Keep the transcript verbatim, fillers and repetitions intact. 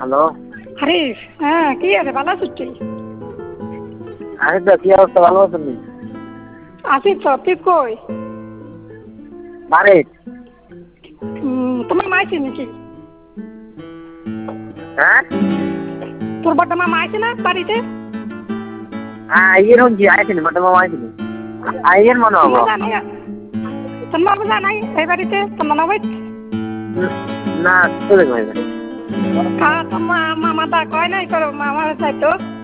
Hello. হারিস, হ্যাঁ কি আছে, ভালো আছিস তুই? আরে তো কি অবস্থা, ভালো আছেন? আছিস তো, তুই কই? বাড়ি। তোমার মা আছে নাকি? হ্যাঁ তোর বড় মামা আছে না বাড়িতে? আইয়ের হচ্ছে আইছিল, বড় মামা আইছিল। আইয়ের মনে হবো। তোর মামা জানাই এই বাড়িতে তোর মনে হয় না, চলে যাবে। তোমার মামা দা কয় নাই তোর মামা চাইতো?